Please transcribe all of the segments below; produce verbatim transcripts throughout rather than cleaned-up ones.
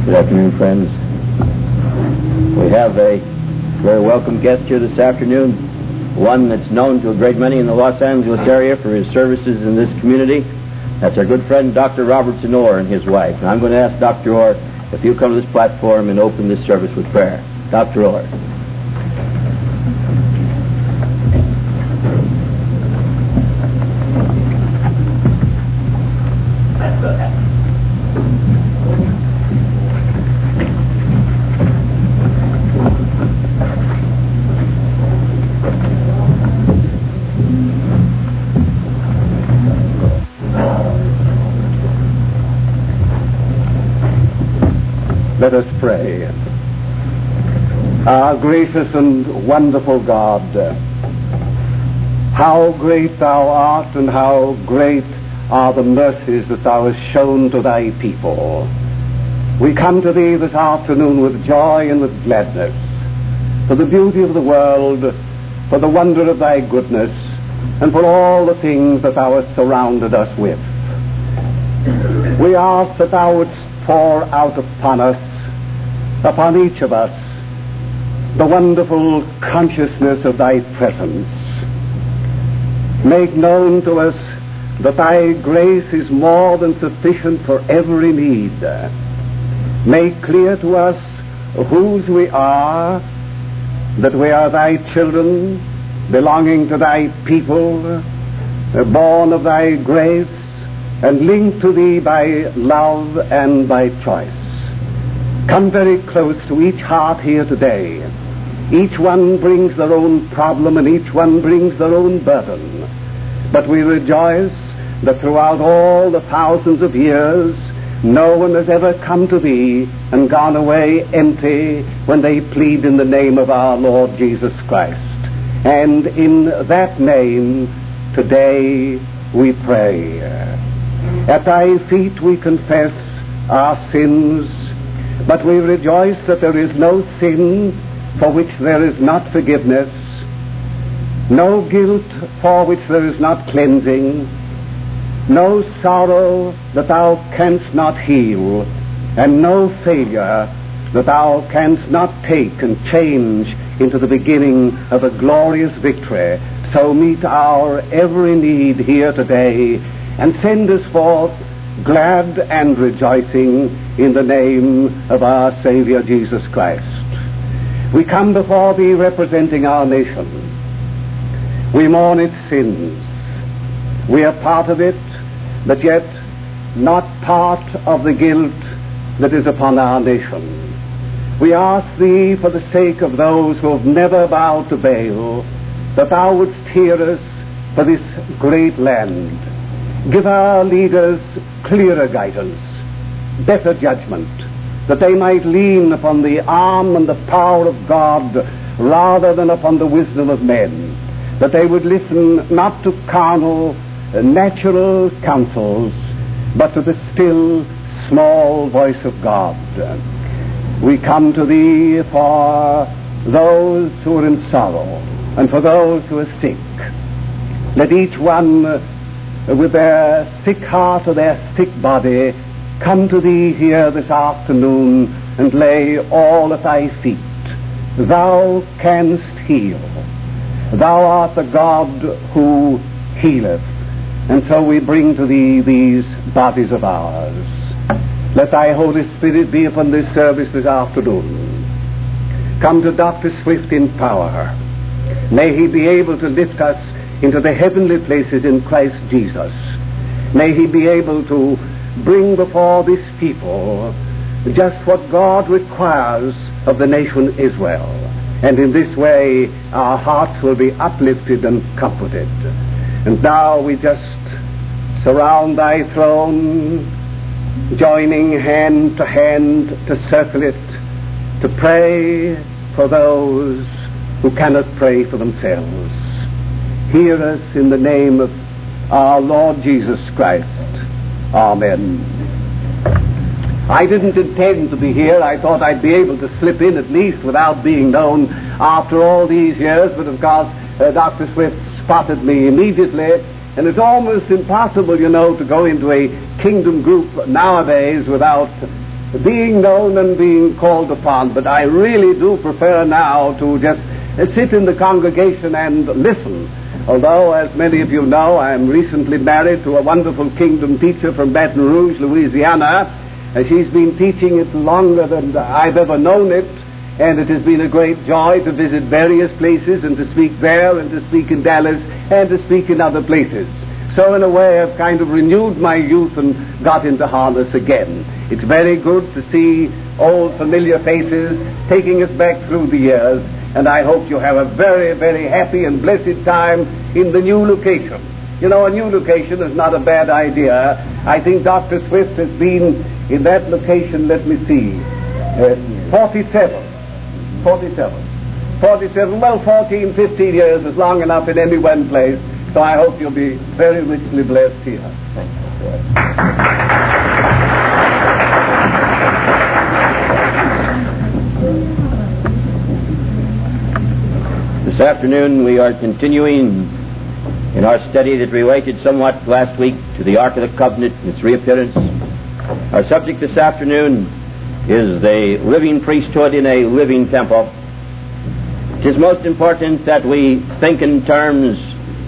Good afternoon, friends. We have a very welcome guest here this afternoon, one that's known to a great many in the Los Angeles area for his services in this community. That's our good friend, Doctor Robertson Orr, and his wife. And I'm going to ask Doctor Orr if he'll come to this platform and open this service with prayer. Doctor Orr. Let us pray. Our gracious and wonderful God, how great thou art and how great are the mercies that thou hast shown to thy people. We come to thee this afternoon with joy and with gladness, for the beauty of the world, for the wonder of thy goodness, and for all the things that thou hast surrounded us with. We ask that thou wouldst pour out upon us, upon each of us, the wonderful consciousness of thy presence. Make known to us that thy grace is more than sufficient for every need. Make clear to us whose we are, that we are thy children, belonging to thy people, born of thy grace, and linked to thee by love and by choice. Come very close to each heart here today. Each one brings their own problem and each one brings their own burden. But we rejoice that throughout all the thousands of years, no one has ever come to thee and gone away empty when they plead in the name of our Lord Jesus Christ. And in that name, today we pray. At thy feet we confess our sins, but we rejoice that there is no sin for which there is not forgiveness, no guilt for which there is not cleansing, no sorrow that thou canst not heal, and no failure that thou canst not take and change into the beginning of a glorious victory. So meet our every need here today, and send us forth glad and rejoicing in the name of our Savior Jesus Christ. We come before thee representing our nation. We mourn its sins. We are part of it, but yet not part of the guilt that is upon our nation. We ask thee, for the sake of those who have never bowed to Baal, that thou wouldst hear us for this great land. Give our leaders clearer guidance, better judgment, that they might lean upon the arm and the power of God rather than upon the wisdom of men, that they would listen not to carnal, natural counsels, but to the still, small voice of God. We come to thee for those who are in sorrow and for those who are sick. Let each one with their sick heart or their sick body come to thee here this afternoon and lay all at thy feet. Thou canst heal. Thou art the God who healeth. And so we bring to thee these bodies of ours. Let thy Holy Spirit be upon this service this afternoon. Come to Doctor Swift in power. May he be able to lift us into the heavenly places in Christ Jesus. May he be able to bring before this people just what God requires of the nation Israel. And in this way, our hearts will be uplifted and comforted. And now we just surround thy throne, joining hand to hand to circle it, to pray for those who cannot pray for themselves. Hear us in the name of our Lord Jesus Christ. Amen. I didn't intend to be here. I thought I'd be able to slip in at least without being known after all these years, but of course uh, Doctor Swift spotted me immediately, and it's almost impossible, you know, to go into a kingdom group nowadays without being known and being called upon, but I really do prefer now to just uh, sit in the congregation and listen. Although, as many of you know, I am recently married to a wonderful kingdom teacher from Baton Rouge, Louisiana, and she's been teaching it longer than I've ever known it, and it has been a great joy to visit various places and to speak there and to speak in Dallas and to speak in other places. So in a way I've kind of renewed my youth and got into harness again. It's very good to see old familiar faces taking us back through the years, and I hope you have a very, very happy and blessed time in the new location. You know, a new location is not a bad idea. I think Doctor Swift has been in that location, let me see, uh, forty-seven. forty-seven. forty-seven, well, fourteen, fifteen years is long enough in any one place, so I hope you'll be very richly blessed here. Thank you. This afternoon we are continuing in our study that related somewhat last week to the Ark of the Covenant and its reappearance. Our subject this afternoon is the living priesthood in a living temple. It is most important that we think in terms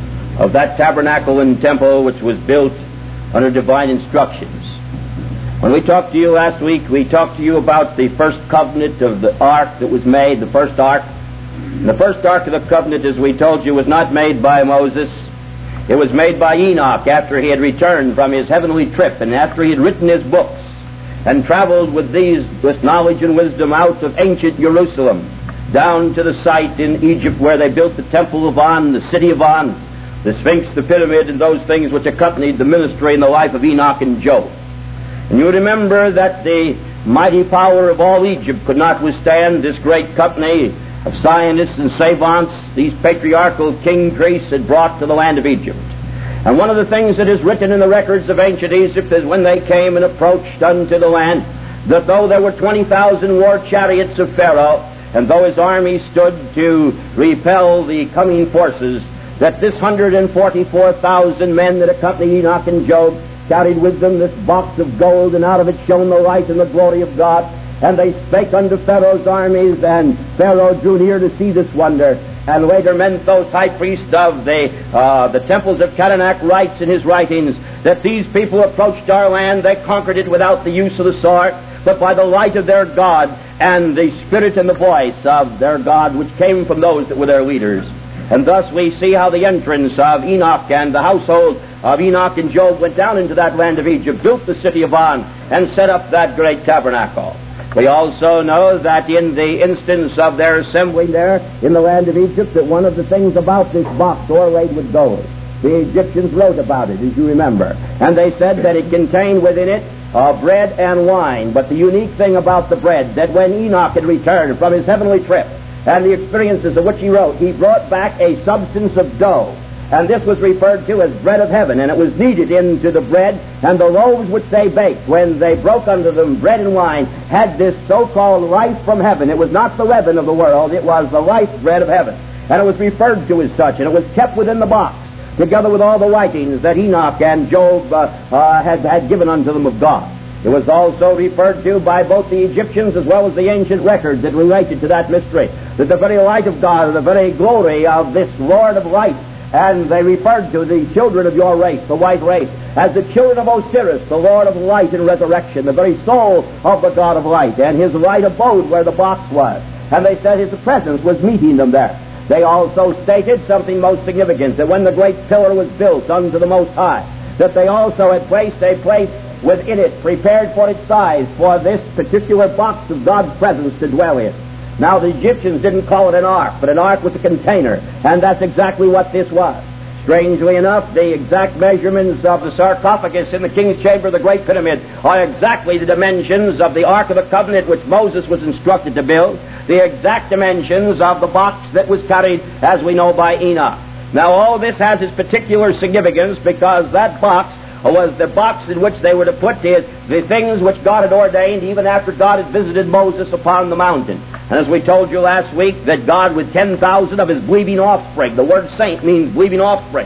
of that tabernacle and temple which was built under divine instructions. When we talked to you last week, we talked to you about the first covenant of the ark that was made, the first ark. And the first Ark of the Covenant, as we told you, was not made by Moses. It was made by Enoch after he had returned from his heavenly trip and after he had written his books and traveled with these, with knowledge and wisdom out of ancient Jerusalem down to the site in Egypt where they built the Temple of On, the city of On, the Sphinx, the pyramid, and those things which accompanied the ministry and the life of Enoch and Job. And you remember that the mighty power of all Egypt could not withstand this great company of scientists and savants these patriarchal king priests had brought to the land of Egypt. And one of the things that is written in the records of ancient Egypt is when they came and approached unto the land, that though there were twenty thousand war chariots of Pharaoh, and though his army stood to repel the coming forces, that this one hundred forty-four thousand men that accompanied Enoch and Job carried with them this box of gold, and out of it shone the light and the glory of God. And they spake unto Pharaoh's armies, and Pharaoh drew near to see this wonder. And later Menthos, high priest of the uh, the temples of Karnak, writes in his writings that these people approached our land, they conquered it without the use of the sword, but by the light of their God and the spirit and the voice of their God, which came from those that were their leaders. And thus we see how the entrance of Enoch and the household of Enoch and Job went down into that land of Egypt, built the city of On, and set up that great tabernacle. We also know that in the instance of their assembling there in the land of Egypt, that one of the things about this box o'erlaid with gold, the Egyptians wrote about it, as you remember. And they said that it contained within it uh, bread and wine. But the unique thing about the bread, that when Enoch had returned from his heavenly trip and the experiences of which he wrote, he brought back a substance of dough. And this was referred to as bread of heaven, and it was kneaded into the bread, and the loaves which they baked, when they broke unto them bread and wine, had this so-called life from heaven. It was not the leaven of the world, it was the life bread of heaven. And it was referred to as such, and it was kept within the box, together with all the writings that Enoch and Job uh, uh, had, had given unto them of God. It was also referred to by both the Egyptians as well as the ancient records that related to that mystery, that the very light of God, the very glory of this Lord of light, and they referred to the children of your race, the white race, as the children of Osiris, the Lord of light and resurrection, the very soul of the God of light, and his right abode where the box was. And they said his presence was meeting them there. They also stated something most significant, that when the great pillar was built unto the Most High, that they also had placed a place within it, prepared for its size, for this particular box of God's presence to dwell in. Now, the Egyptians didn't call it an ark, but an ark was a container, and that's exactly what this was. Strangely enough, the exact measurements of the sarcophagus in the king's chamber of the Great Pyramid are exactly the dimensions of the Ark of the Covenant which Moses was instructed to build, the exact dimensions of the box that was carried, as we know, by Enoch. Now, all this has its particular significance because that box was the box in which they were to put the, the things which God had ordained even after God had visited Moses upon the mountain. And as we told you last week, that God with ten thousand of his believing offspring, the word saint means believing offspring,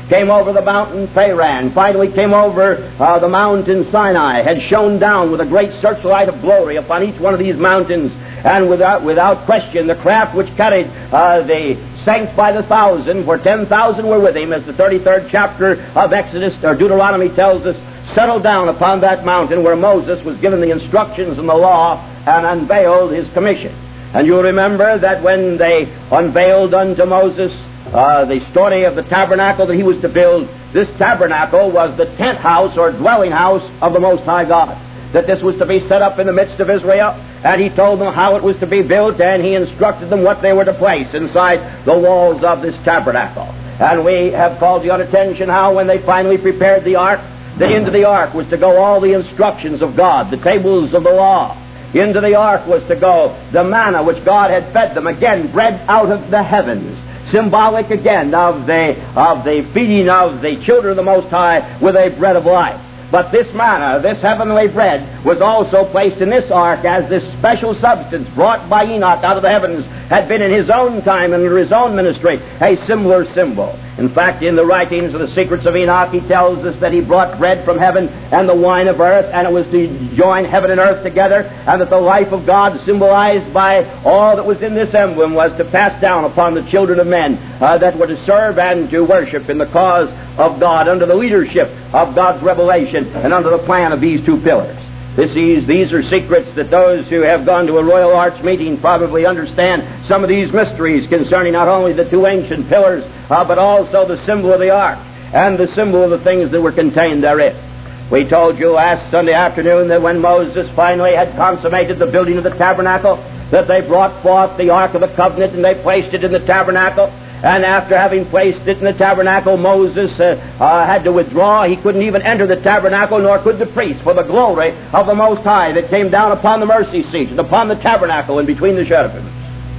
came over the mountain Paran, finally came over uh, the mountain Sinai, had shone down with a great searchlight of glory upon each one of these mountains, and without without question the craft which carried uh, the saints by the thousand, for ten thousand were with him, as the thirty-third chapter of Exodus or Deuteronomy tells us, settled down upon that mountain where Moses was given the instructions and the law and unveiled his commission. And you'll remember that when they unveiled unto Moses uh, the story of the tabernacle that he was to build, this tabernacle was the tent house or dwelling house of the Most High God, that this was to be set up in the midst of Israel, and he told them how it was to be built, and he instructed them what they were to place inside the walls of this tabernacle. And we have called your attention how when they finally prepared the ark, that into the ark was to go all the instructions of God, the tables of the law. Into the ark was to go the manna which God had fed them, again bread out of the heavens, symbolic again of the of the feeding of the children of the Most High with a bread of life. But this manna, this heavenly bread, was also placed in this ark as this special substance brought by Enoch out of the heavens, had been in his own time and under his own ministry a similar symbol. In fact, in the writings of the Secrets of Enoch, he tells us that he brought bread from heaven and the wine of earth, and it was to join heaven and earth together, and that the life of God, symbolized by all that was in this emblem, was to pass down upon the children of men uh, that were to serve and to worship in the cause of God under the leadership of God's revelation and under the plan of these two pillars. This is, these are secrets that those who have gone to a Royal Arch meeting probably understand some of these mysteries concerning not only the two ancient pillars, uh, but also the symbol of the ark and the symbol of the things that were contained therein. We told you last Sunday afternoon that when Moses finally had consummated the building of the tabernacle, that they brought forth the Ark of the Covenant and they placed it in the tabernacle. And after having placed it in the tabernacle, Moses uh, uh, had to withdraw. He couldn't even enter the tabernacle, nor could the priest, for the glory of the Most High that came down upon the mercy seat and upon the tabernacle and between the cherubims.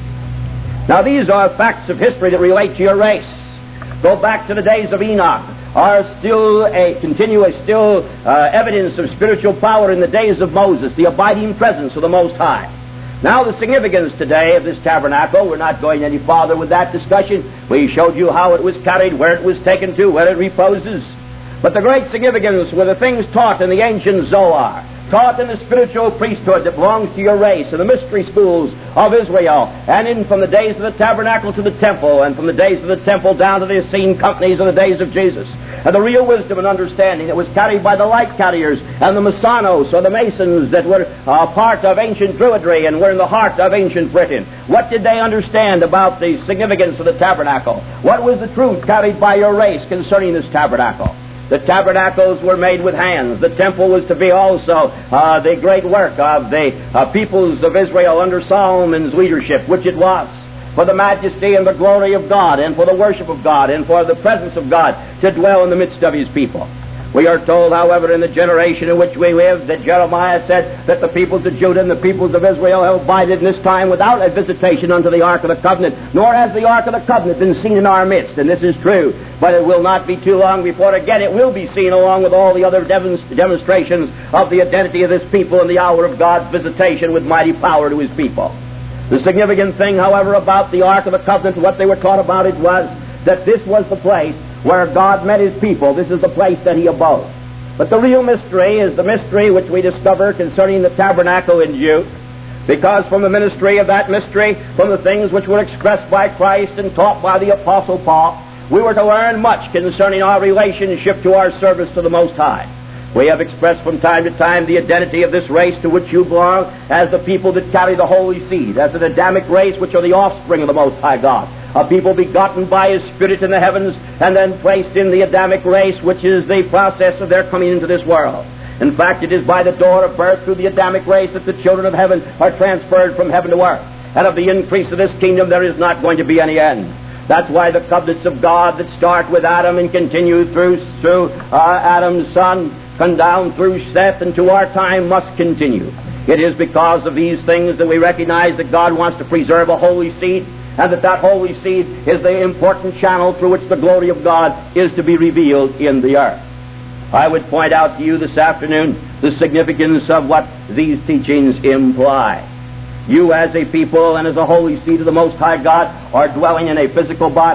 Now these are facts of history that relate to your race. Go back to the days of Enoch. Are still a continuous, still uh, evidence of spiritual power in the days of Moses, the abiding presence of the Most High. Now the significance today of this tabernacle, we're not going any farther with that discussion. We showed you how it was carried, where it was taken to, where it reposes. But the great significance were the things taught in the ancient Zohar, taught in the spiritual priesthood that belongs to your race, and the mystery schools of Israel, and in from the days of the tabernacle to the temple, and from the days of the temple down to the Essene companies of the days of Jesus. And the real wisdom and understanding that was carried by the light carriers and the Masonos, or the Masons, that were uh, part of ancient Druidry and were in the heart of ancient Britain. What did they understand about the significance of the tabernacle? What was the truth carried by your race concerning this tabernacle? The tabernacles were made with hands. The temple was to be also uh, the great work of the uh, peoples of Israel under Solomon's leadership, which it was, for the majesty and the glory of God, and for the worship of God, and for the presence of God to dwell in the midst of His people. We are told, however, in the generation in which we live, that Jeremiah said that the peoples of Judah and the peoples of Israel have abided in this time without a visitation unto the Ark of the Covenant, nor has the Ark of the Covenant been seen in our midst. And this is true, but it will not be too long before again it will be seen along with all the other demonstrations of the identity of this people in the hour of God's visitation with mighty power to His people. The significant thing, however, about the Ark of the Covenant, what they were taught about it, was that this was the place where God met His people. This is the place that He abode. But the real mystery is the mystery which we discover concerning the tabernacle in Jude, because from the ministry of that mystery, from the things which were expressed by Christ and taught by the Apostle Paul, we were to learn much concerning our relationship to our service to the Most High. We have expressed from time to time the identity of this race to which you belong as the people that carry the holy seed, as an Adamic race which are the offspring of the Most High God, a people begotten by His Spirit in the heavens and then placed in the Adamic race, which is the process of their coming into this world. In fact, it is by the door of birth through the Adamic race that the children of heaven are transferred from heaven to earth. And of the increase of this kingdom there is not going to be any end. That's why the covenants of God that start with Adam and continue through, through uh, Adam's son, come down through Seth and to our time must continue. It is because of these things that we recognize that God wants to preserve a holy seed, and that that holy seed is the important channel through which the glory of God is to be revealed in the earth. I would point out to you this afternoon the significance of what these teachings imply. You as a people and as a holy seed of the Most High God are dwelling in a physical body.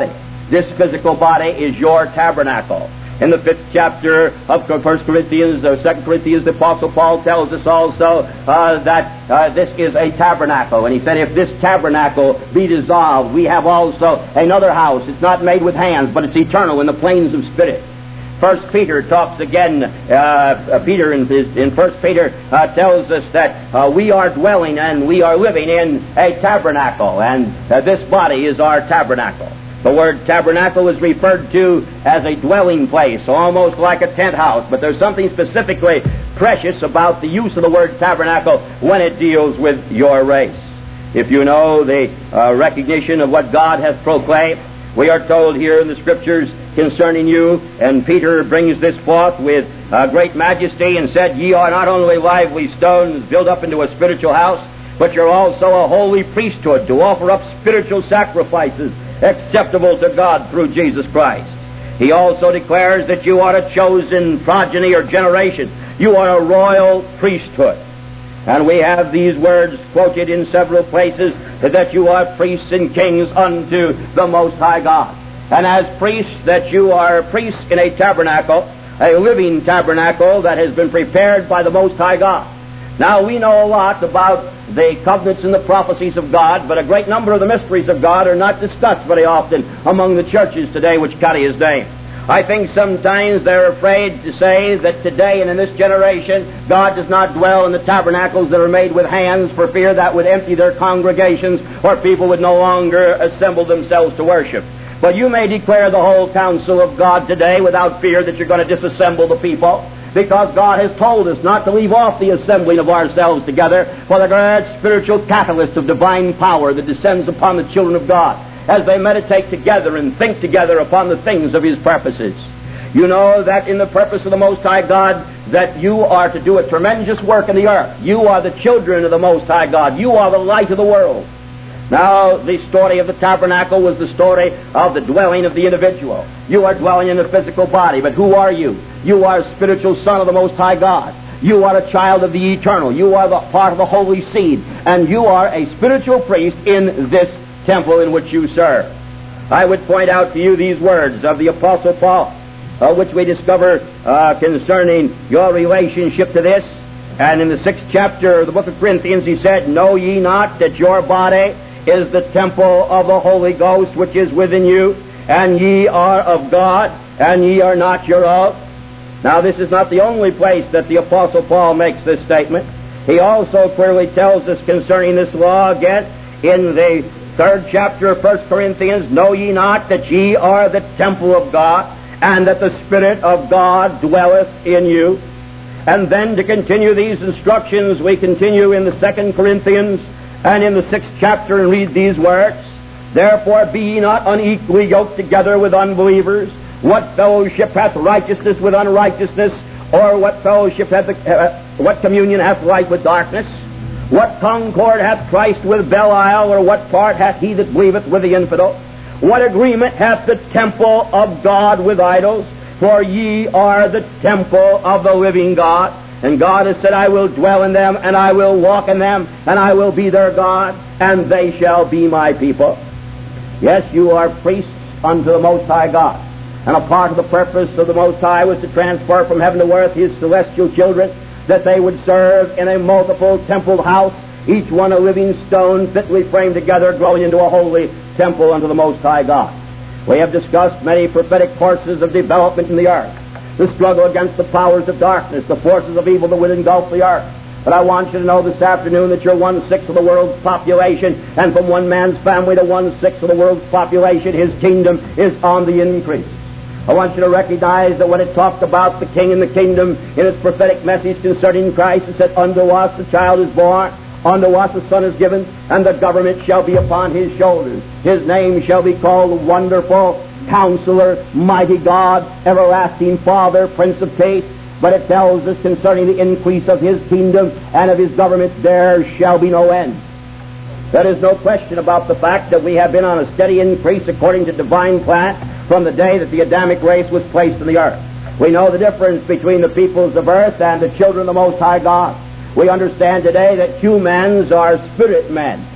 This physical body is your tabernacle. In the fifth chapter of First Corinthians, or Second Corinthians, the Apostle Paul tells us also uh, that uh, this is a tabernacle. And he said, if this tabernacle be dissolved, we have also another house. It's not made with hands, but it's eternal in the plains of spirit. First Peter talks again, uh, Peter in, in First Peter uh, tells us that uh, we are dwelling and we are living in a tabernacle, and uh, this body is our tabernacle. The word tabernacle is referred to as a dwelling place, almost like a tent house, but there's something specifically precious about the use of the word tabernacle when it deals with your race. If you know the uh, recognition of what God has proclaimed, we are told here in the Scriptures concerning you, and Peter brings this forth with uh, great majesty and said, ye are not only lively stones built up into a spiritual house, but you're also a holy priesthood to offer up spiritual sacrifices acceptable to God through Jesus Christ. He also declares that you are a chosen progeny or generation. You are a royal priesthood. And we have these words quoted in several places, that you are priests and kings unto the Most High God. And as priests, that you are priests in a tabernacle, a living tabernacle that has been prepared by the Most High God. Now, we know a lot about the covenants and the prophecies of God, but a great number of the mysteries of God are not discussed very often among the churches today which carry His name. I think sometimes they're afraid to say that today and in this generation, God does not dwell in the tabernacles that are made with hands, for fear that would empty their congregations, or people would no longer assemble themselves to worship. But you may declare the whole counsel of God today without fear that you're going to disassemble the people, because God has told us not to leave off the assembling of ourselves together for the great spiritual catalyst of divine power that descends upon the children of God as they meditate together and think together upon the things of His purposes. You know that in the purpose of the Most High God, that you are to do a tremendous work in the earth. You are the children of the Most High God. You are the light of the world. Now, the story of the tabernacle was the story of the dwelling of the individual. You are dwelling in the physical body, but who are you? You are a spiritual son of the Most High God. You are a child of the eternal. You are the part of the holy seed, and you are a spiritual priest in this temple in which you serve. I would point out to you these words of the Apostle Paul, uh, which we discover uh, concerning your relationship to this. And in the sixth chapter of the book of Corinthians, he said, know ye not that your body is the temple of the Holy Ghost which is within you, and ye are of God, and ye are not your own. Now, this is not the only place that the Apostle Paul makes this statement. He also clearly tells us concerning this law again in the third chapter of First Corinthians, know ye not that ye are the temple of God, and that the Spirit of God dwelleth in you? And then to continue these instructions, we continue in the Second Corinthians and in the sixth chapter and read these words, therefore be ye not unequally yoked together with unbelievers. What fellowship hath righteousness with unrighteousness? Or what fellowship hath, uh, what communion hath light with darkness? What concord hath Christ with Belial? Or what part hath he that believeth with the infidel? What agreement hath the temple of God with idols? For ye are the temple of the living God. And God has said, I will dwell in them, and I will walk in them, and I will be their God, and they shall be my people. Yes, you are priests unto the Most High God. And a part of the purpose of the Most High was to transfer from heaven to earth His celestial children, that they would serve in a multiple templed house, each one a living stone fitly framed together, growing into a holy temple unto the Most High God. We have discussed many prophetic courses of development in the earth, the struggle against the powers of darkness, the forces of evil that would engulf the earth. But I want you to know this afternoon that you're one-sixth of the world's population, and from one man's family to one-sixth of the world's population, His kingdom is on the increase. I want you to recognize that when it talked about the king and the kingdom in its prophetic message concerning Christ, it said, unto us the child is born, unto us a son is given, and the government shall be upon His shoulders. His name shall be called Wonderful, Counselor, Mighty God, Everlasting Father, Prince of Peace. But it tells us concerning the increase of His kingdom and of His government, there shall be no end. There is no question about the fact that we have been on a steady increase according to divine plan from the day that the Adamic race was placed in the earth. We know the difference between the peoples of earth and the children of the Most High God. We understand today that humans are spirit men,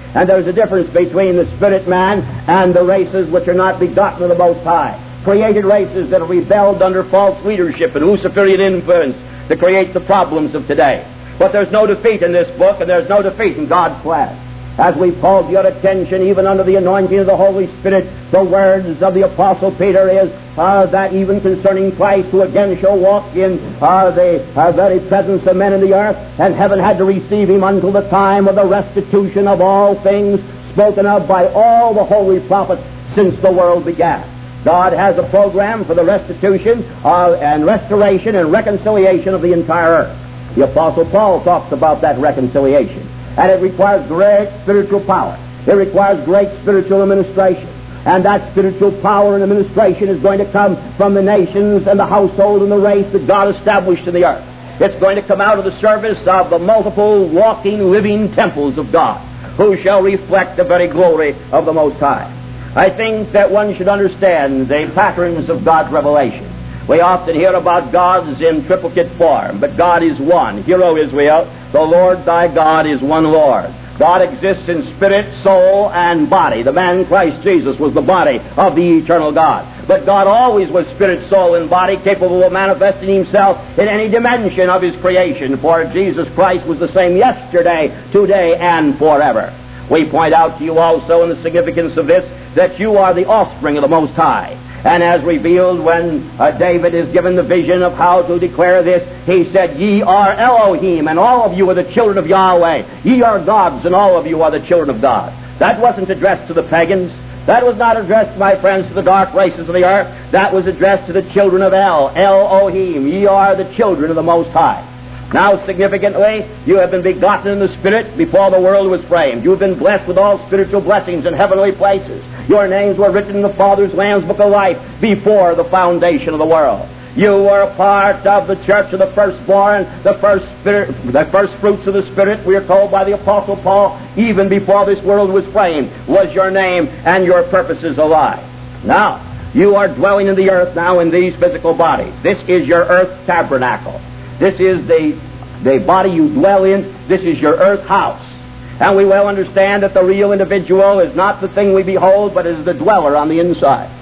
And there's a difference between the spirit man and the races which are not begotten of the Most High. Created races that have rebelled under false leadership and Luciferian influence to create the problems of today. But there's no defeat in this book, and there's no defeat in God's plan. As we've called your attention, even under the anointing of the Holy Spirit, the words of the Apostle Peter is uh, that even concerning Christ, who again shall walk in uh, the uh, very presence of men in the earth, and heaven had to receive him until the time of the restitution of all things spoken of by all the holy prophets since the world began. God has a program for the restitution uh, and restoration and reconciliation of the entire earth. The Apostle Paul talks about that reconciliation. And it requires great spiritual power. It requires great spiritual administration. And that spiritual power and administration is going to come from the nations and the household and the race that God established in the earth. It's going to come out of the service of the multiple walking, living temples of God, who shall reflect the very glory of the Most High. I think that one should understand the patterns of God's revelation. We often hear about gods in triplicate form, but God is one. Hear, O Israel, the Lord thy God is one Lord. God exists in spirit, soul, and body. The man Christ Jesus was the body of the eternal God. But God always was spirit, soul, and body, capable of manifesting himself in any dimension of his creation. For Jesus Christ was the same yesterday, today, and forever. We point out to you also in the significance of this that you are the offspring of the Most High. And as revealed when uh, David is given the vision of how to declare this, he said, Ye are Elohim, and all of you are the children of Yahweh. Ye are gods, and all of you are the children of God. That wasn't addressed to the pagans. That was not addressed, my friends, to the dark races of the earth. That was addressed to the children of El, Elohim. Ye are the children of the Most High. Now, significantly, you have been begotten in the Spirit before the world was framed. You have been blessed with all spiritual blessings in heavenly places. Your names were written in the Father's Lamb's Book of Life before the foundation of the world. You were a part of the church of the firstborn, the first spirit, the first fruits of the Spirit, we are told by the Apostle Paul, even before this world was framed, was your name and your purposes alive. Now, you are dwelling in the earth now in these physical bodies. This is your earth tabernacle. This is the, the body you dwell in. This is your earth house. And we well understand that the real individual is not the thing we behold, but is the dweller on the inside.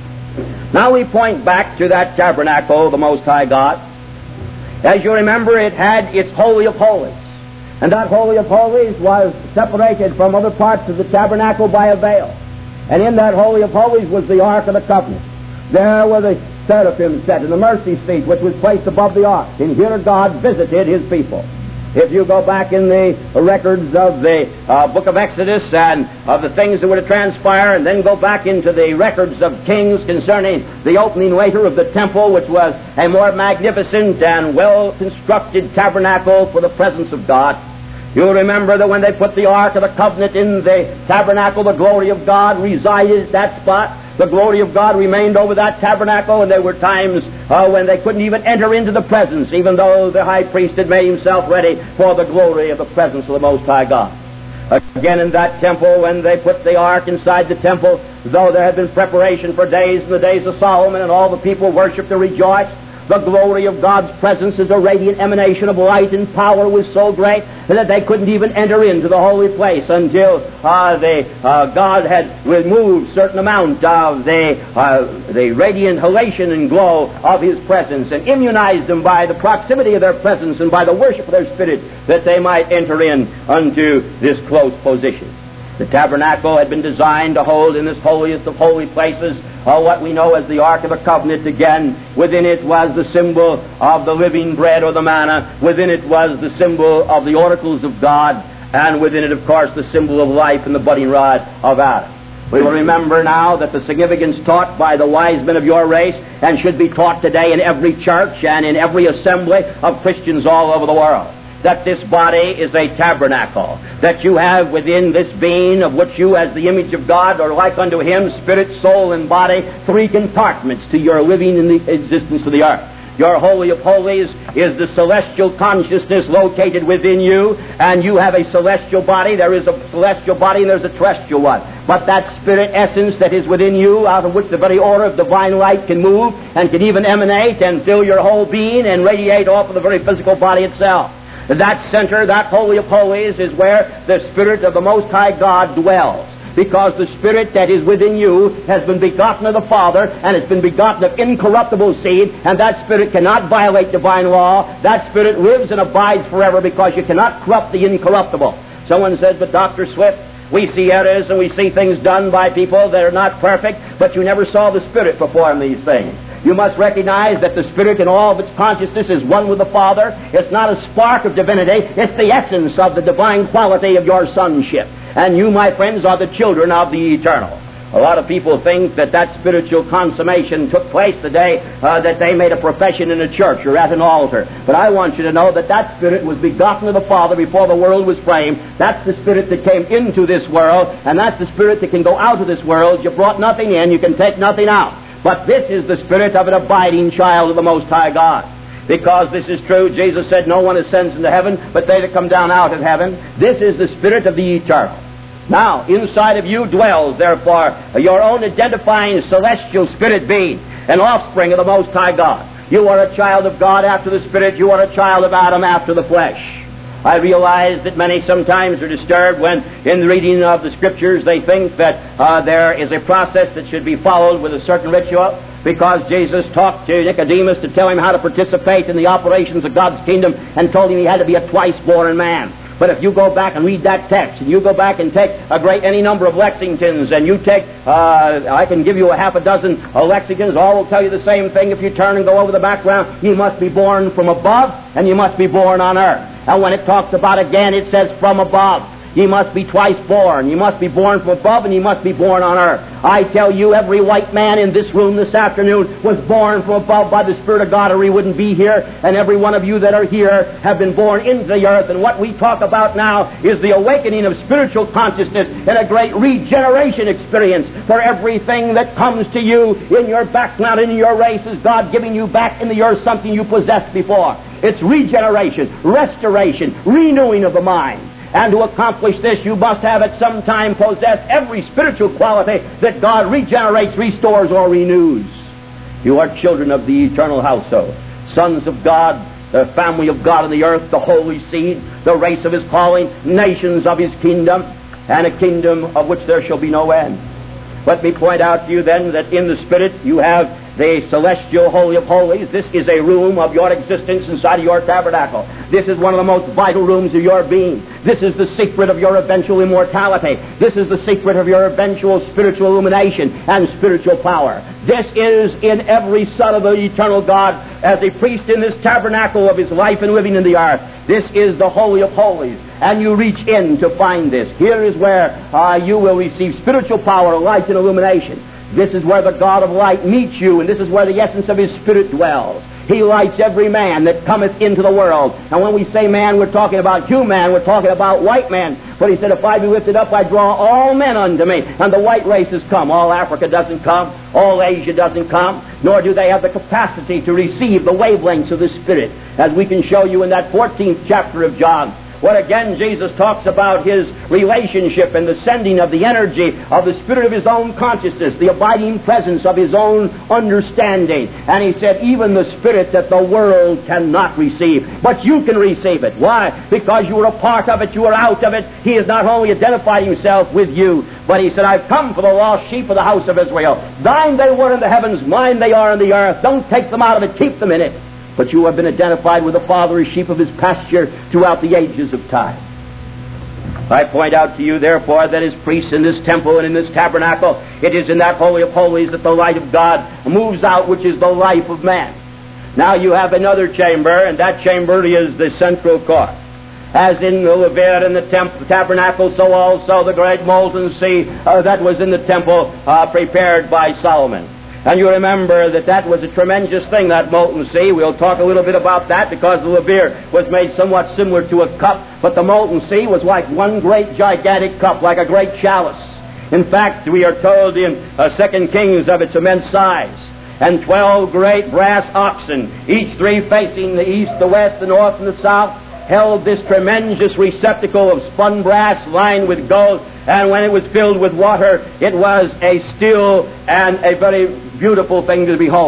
Now we point back to that tabernacle, the Most High God. As you remember, it had its Holy of Holies. And that Holy of Holies was separated from other parts of the tabernacle by a veil. And in that Holy of Holies was the Ark of the Covenant. There were the seraphim set in the mercy seat, which was placed above the ark. And here God visited his people. If you go back in the records of the uh, book of Exodus and of the things that were to transpire, and then go back into the records of Kings concerning the opening later of the temple, which was a more magnificent and well-constructed tabernacle for the presence of God, you'll remember that when they put the Ark of the Covenant in the tabernacle, the glory of God resided at that spot. The glory of God remained over that tabernacle, and there were times uh, when they couldn't even enter into the presence, even though the high priest had made himself ready for the glory of the presence of the Most High God. Again, in that temple, when they put the ark inside the temple, though there had been preparation for days in the days of Solomon, and all the people worshipped and rejoiced, the glory of God's presence as a radiant emanation of light and power was so great that they couldn't even enter into the holy place until uh, the, uh, God had removed a certain amount of the, uh, the radiant halation and glow of His presence and immunized them by the proximity of their presence and by the worship of their spirit that they might enter in unto this close position. The tabernacle had been designed to hold in this holiest of holy places uh, what we know as the Ark of the Covenant. Again, within it was the symbol of the living bread or the manna. Within it was the symbol of the oracles of God. And within it, of course, the symbol of life and the budding rod of Adam. We will remember now that the significance taught by the wise men of your race and should be taught today in every church and in every assembly of Christians all over the world, that this body is a tabernacle, that you have within this being of which you as the image of God are like unto Him, spirit, soul, and body, three compartments to your living in the existence of the earth. Your Holy of Holies is the celestial consciousness located within you, and you have a celestial body. There is a celestial body and there's a terrestrial one. But that spirit essence that is within you, out of which the very order of divine light can move and can even emanate and fill your whole being and radiate off of the very physical body itself. That center, that Holy of Holies, is where the Spirit of the Most High God dwells. Because the Spirit that is within you has been begotten of the Father, and has been begotten of incorruptible seed, and that Spirit cannot violate divine law. That Spirit lives and abides forever, because you cannot corrupt the incorruptible. Someone says, but Doctor Swift, we see errors and we see things done by people that are not perfect, but you never saw the Spirit perform these things. You must recognize that the Spirit in all of its consciousness is one with the Father. It's not a spark of divinity. It's the essence of the divine quality of your sonship. And you, my friends, are the children of the eternal. A lot of people think that that spiritual consummation took place the day uh, that they made a profession in a church or at an altar. But I want you to know that that Spirit was begotten of the Father before the world was framed. That's the Spirit that came into this world, and that's the Spirit that can go out of this world. You brought nothing in, you can take nothing out. But this is the Spirit of an abiding child of the Most High God. Because this is true, Jesus said, no one ascends into heaven, but they that come down out of heaven. This is the Spirit of the eternal. Now, inside of you dwells, therefore, your own identifying celestial spirit being, an offspring of the Most High God. You are a child of God after the Spirit. You are a child of Adam after the flesh. I realize that many sometimes are disturbed when, in the reading of the Scriptures, they think that uh, there is a process that should be followed with a certain ritual, because Jesus talked to Nicodemus to tell him how to participate in the operations of God's kingdom and told him he had to be a twice-born man. But if you go back and read that text, and you go back and take a great any number of Lexingtons, and you take, uh, I can give you a half a dozen uh, Lexingtons, all will tell you the same thing. If you turn and go over the background, you must be born from above, and you must be born on earth. And when it talks about again, it says from above. Ye must be twice born. You must be born from above, and you must be born on earth. I tell you, every white man in this room this afternoon was born from above by the Spirit of God, or he wouldn't be here. And every one of you that are here have been born into the earth. And what we talk about now is the awakening of spiritual consciousness and a great regeneration experience for everything that comes to you in your background and in your race is God giving you back into your something you possessed before. It's regeneration, restoration, renewing of the mind. And to accomplish this, you must have at some time possessed every spiritual quality that God regenerates, restores, or renews. You are children of the eternal household, sons of God, the family of God in the earth, the holy seed, the race of His calling, nations of His kingdom, and a kingdom of which there shall be no end. Let me point out to you then that in the Spirit you have the celestial Holy of Holies. This is a room of your existence inside of your tabernacle. This is one of the most vital rooms of your being. This is the secret of your eventual immortality. This is the secret of your eventual spiritual illumination and spiritual power. This is in every son of the eternal God as a priest in this tabernacle of his life and living in the earth. This is the Holy of Holies, and you reach in to find this. Here is where uh, you will receive spiritual power, light, and illumination. This is where the God of light meets you, and this is where the essence of His Spirit dwells. He lights every man that cometh into the world. And when we say man, we're talking about human, we're talking about white man. But He said, if I be lifted up, I draw all men unto me. And the white races come. All Africa doesn't come. All Asia doesn't come. Nor do they have the capacity to receive the wavelengths of the Spirit, as we can show you in that fourteenth chapter of John. Where again Jesus talks about His relationship and the sending of the energy of the Spirit of His own consciousness, the abiding presence of His own understanding. And He said, even the Spirit that the world cannot receive, but you can receive it. Why? Because you are a part of it, you are out of it. He has not only identified Himself with you, but He said, I've come for the lost sheep of the house of Israel. Thine they were in the heavens, mine they are in the earth. Don't take them out of it, keep them in it. But you have been identified with the Father as sheep of His pasture throughout the ages of time. I point out to you, therefore, that as priests in this temple and in this tabernacle, it is in that Holy of Holies that the light of God moves out, which is the life of man. Now you have another chamber, and that chamber is the central court. As in the Levit and the temp- tabernacle, so also the great molten sea uh, that was in the temple uh, prepared by Solomon. And you remember that that was a tremendous thing, that molten sea. We'll talk a little bit about that, because the Levit was made somewhat similar to a cup, but the molten sea was like one great gigantic cup, like a great chalice. In fact, we are told in uh, Second Kings of its immense size. And twelve great brass oxen, each three facing the east, the west, the north, and the south, held this tremendous receptacle of spun brass lined with gold, and when it was filled with water, it was a still and a very beautiful thing to behold.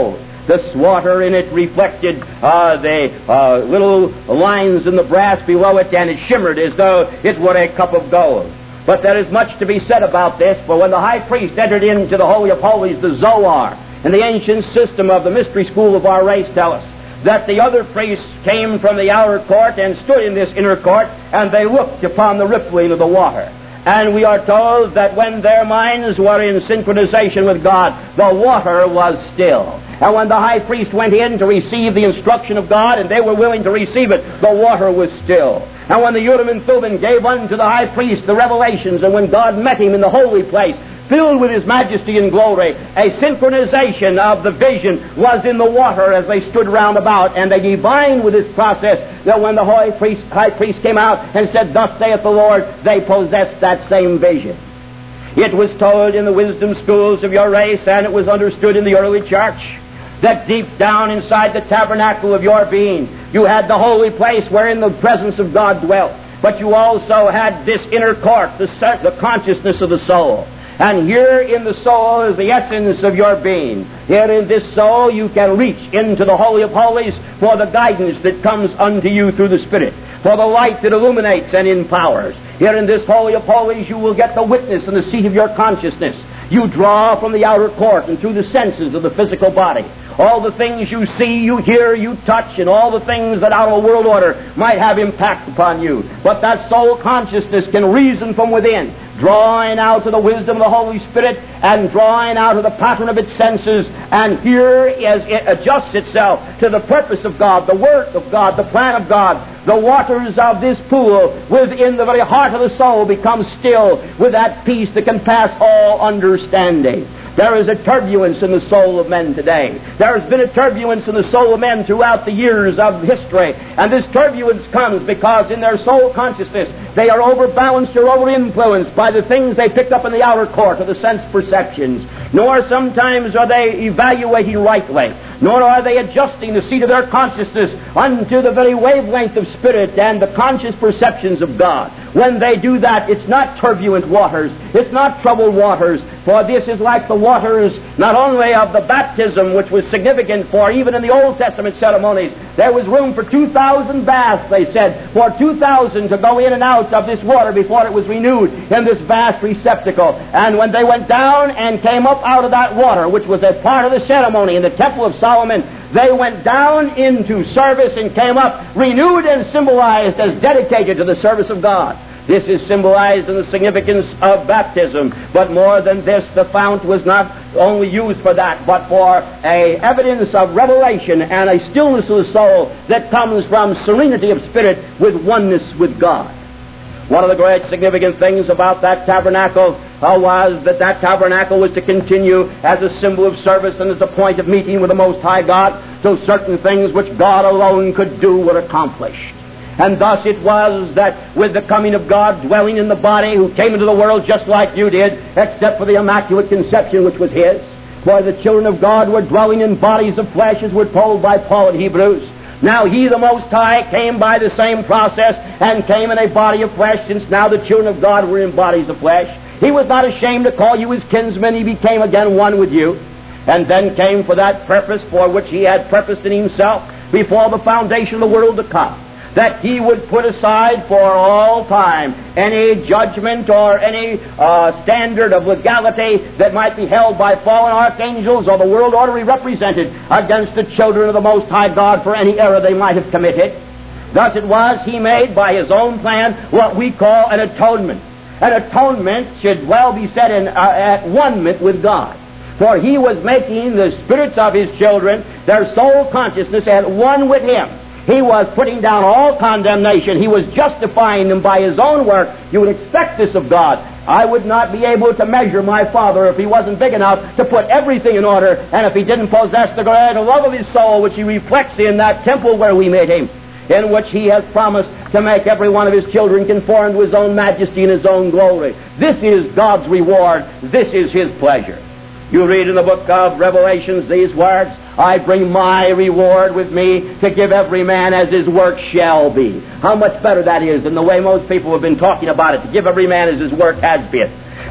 The water in it reflected uh, the uh, little lines in the brass below it, and it shimmered as though it were a cup of gold. But there is much to be said about this, for when the high priest entered into the Holy of Holies, the Zoar, and the ancient system of the mystery school of our race tell us that the other priests came from the outer court and stood in this inner court, and they looked upon the rippling of the water. And we are told that when their minds were in synchronization with God, the water was still. And when the high priest went in to receive the instruction of God, and they were willing to receive it, the water was still. And when the Urim and Thummim gave unto the high priest the revelations, and when God met him in the holy place, filled with His majesty and glory, a synchronization of the vision was in the water as they stood round about, and they divined with this process that when the high priest, high priest came out and said, "Thus saith the Lord," they possessed that same vision. It was told in the wisdom schools of your race, and it was understood in the early church, that deep down inside the tabernacle of your being, you had the holy place wherein the presence of God dwelt. But you also had this inner court, the, the consciousness of the soul. And here in the soul is the essence of your being. Here in this soul you can reach into the Holy of Holies for the guidance that comes unto you through the Spirit, for the light that illuminates and empowers. Here in this Holy of Holies you will get the witness and the seat of your consciousness. You draw from the outer court and through the senses of the physical body. All the things you see, you hear, you touch, and all the things that out of a world order might have impact upon you. But that soul consciousness can reason from within, drawing out of the wisdom of the Holy Spirit and drawing out of the pattern of its senses, and here as it adjusts itself to the purpose of God, the work of God, the plan of God, the waters of this pool within the very heart of the soul become still with that peace that can pass all understanding. There is a turbulence in the soul of men today. There has been a turbulence in the soul of men throughout the years of history. And this turbulence comes because in their soul consciousness they are overbalanced or over-influenced by the things they picked up in the outer court of the sense perceptions. Nor sometimes are they evaluating rightly. Nor are they adjusting the seat of their consciousness unto the very wavelength of spirit and the conscious perceptions of God. When they do that, it's not turbulent waters. It's not troubled waters. For this is like the waters not only of the baptism, which was significant for even in the Old Testament ceremonies. There was room for two thousand baths, they said, for two thousand to go in and out of this water before it was renewed in this vast receptacle. And when they went down and came up out of that water, which was a part of the ceremony in the Temple of Solomon, they went down into service and came up renewed and symbolized as dedicated to the service of God. This is symbolized in the significance of baptism. But more than this, the fount was not only used for that, but for a evidence of revelation and a stillness of the soul that comes from serenity of spirit with oneness with God. One of the great significant things about that tabernacle uh, was that that tabernacle was to continue as a symbol of service and as a point of meeting with the Most High God, so certain things which God alone could do were accomplished. And thus it was that with the coming of God dwelling in the body, who came into the world just like you did, except for the Immaculate Conception which was His, for the children of God were dwelling in bodies of flesh, as we're told by Paul in Hebrews. Now He, the Most High, came by the same process and came in a body of flesh, since now the children of God were in bodies of flesh. He was not ashamed to call you His kinsmen. He became again one with you, and then came for that purpose for which He had purposed in Himself before the foundation of the world to come, that He would put aside for all time any judgment or any uh, standard of legality that might be held by fallen archangels or the world order He represented against the children of the Most High God for any error they might have committed. Thus it was He made by His own plan what we call an atonement. An atonement should well be said in uh, at one-ment with God. For He was making the spirits of His children, their soul consciousness, at one with Him. He was putting down all condemnation. He was justifying them by His own work. You would expect this of God. I would not be able to measure my Father if He wasn't big enough to put everything in order, and if He didn't possess the great love of His soul, which He reflects in that temple where we made Him, in which He has promised to make every one of His children conform to His own majesty and His own glory. This is God's reward. This is His pleasure. You read in the book of Revelations these words, I bring my reward with me to give every man as his work shall be. How much better that is than the way most people have been talking about it, to give every man as his work has been.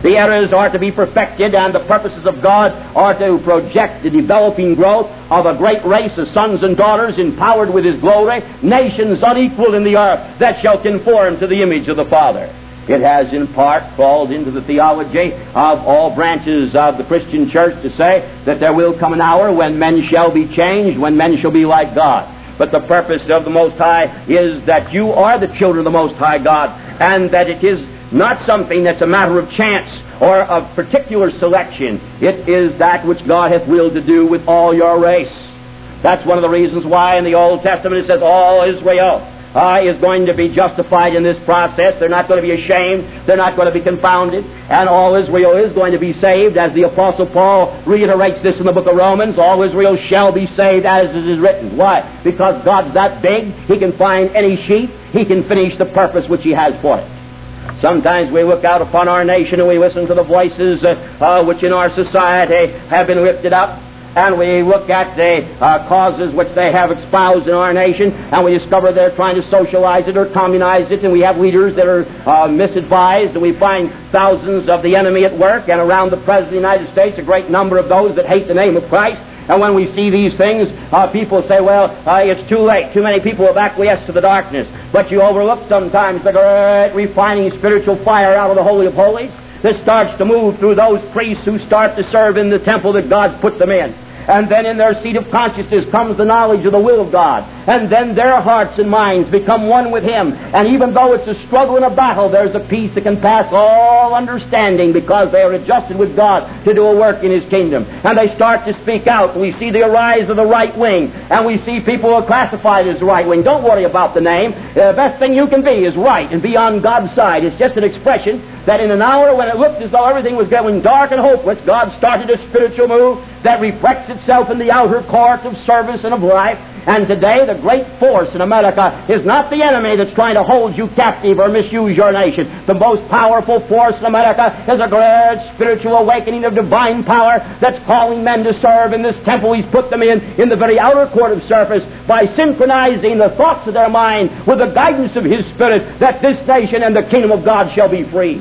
The errors are to be perfected, and the purposes of God are to project the developing growth of a great race of sons and daughters empowered with His glory, nations unequaled in the earth that shall conform to the image of the Father. It has in part crawled into the theology of all branches of the Christian church to say that there will come an hour when men shall be changed, when men shall be like God. But the purpose of the Most High is that you are the children of the Most High God, and that it is not something that's a matter of chance or of particular selection. It is that which God hath willed to do with all your race. That's one of the reasons why in the Old Testament it says all Israel uh, is going to be justified in this process. They're not going to be ashamed. They're not going to be confounded. And all Israel is going to be saved, as the Apostle Paul reiterates this in the book of Romans. All Israel shall be saved, as it is written. Why? Because God's that big, He can find any sheep. He can finish the purpose which He has for it. Sometimes we look out upon our nation and we listen to the voices uh, uh, which in our society have been lifted up, and we look at the uh, causes which they have espoused in our nation, and we discover they're trying to socialize it or communize it, and we have leaders that are uh, misadvised, and we find thousands of the enemy at work, and around the President of the United States a great number of those that hate the name of Christ. And when we see these things, uh, people say, well, uh, it's too late. Too many people have acquiesced to the darkness. But you overlook sometimes the great refining spiritual fire out of the Holy of Holies that starts to move through those priests who start to serve in the temple that God's put them in. And then in their seat of consciousness comes the knowledge of the will of God. And then their hearts and minds become one with Him. And even though it's a struggle and a battle, there's a peace that can pass all understanding, because they are adjusted with God to do a work in His kingdom. And they start to speak out. We see the rise of the right wing. And we see people who are classified as right wing. Don't worry about the name. The best thing you can be is right and be on God's side. It's just an expression that in an hour when it looked as though everything was going dark and hopeless, God started a spiritual move that reflects itself in the outer court of service and of life. And today the great force in America is not the enemy that's trying to hold you captive or misuse your nation. The most powerful force in America is a great spiritual awakening of divine power that's calling men to serve in this temple He's put them in, in the very outer court of service, by synchronizing the thoughts of their mind with the guidance of His Spirit, that this nation and the kingdom of God shall be free.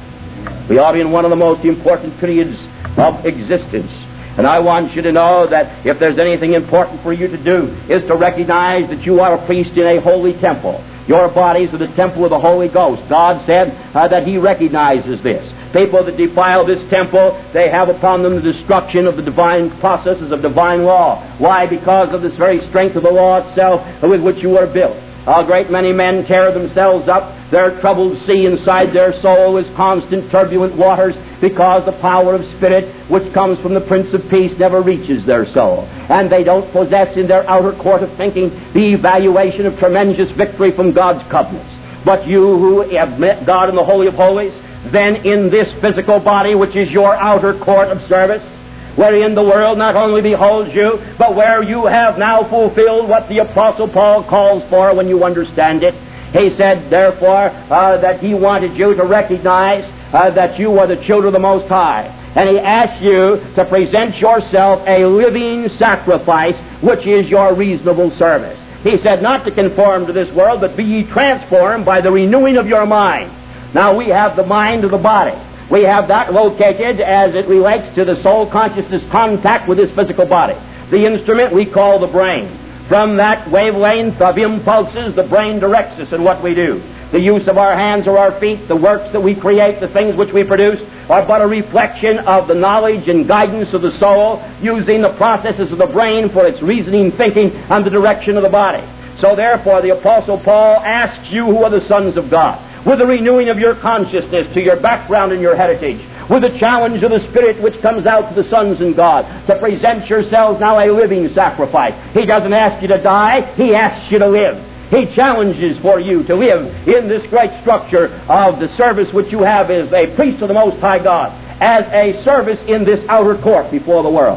We are in one of the most important periods of existence. And I want you to know that if there's anything important for you to do, is to recognize that you are a priest in a holy temple. Your bodies are the temple of the Holy Ghost. God said uh, that He recognizes this. People that defile this temple, they have upon them the destruction of the divine processes of divine law. Why? Because of this very strength of the law itself with which you are built. A great many men tear themselves up. Their troubled sea inside their soul is constant turbulent waters, because the power of Spirit which comes from the Prince of Peace never reaches their soul. And they don't possess in their outer court of thinking the evaluation of tremendous victory from God's covenants. But you who have met God in the Holy of Holies, then in this physical body which is your outer court of service, wherein the world not only beholds you, but where you have now fulfilled what the Apostle Paul calls for when you understand it. He said, therefore, uh, that he wanted you to recognize uh, that you are the children of the Most High. And he asked you to present yourself a living sacrifice, which is your reasonable service. He said not to conform to this world, but be ye transformed by the renewing of your mind. Now we have the mind of the body. We have that located as it relates to the soul consciousness contact with this physical body. The instrument we call the brain. From that wavelength of impulses, the brain directs us in what we do. The use of our hands or our feet, the works that we create, the things which we produce, are but a reflection of the knowledge and guidance of the soul, using the processes of the brain for its reasoning, thinking, and the direction of the body. So therefore the Apostle Paul asks you who are the sons of God, with the renewing of your consciousness to your background and your heritage, with the challenge of the Spirit which comes out to the sons in God, to present yourselves now a living sacrifice. He doesn't ask you to die, He asks you to live. He challenges for you to live in this great structure of the service which you have as a priest of the Most High God, as a service in this outer court before the world.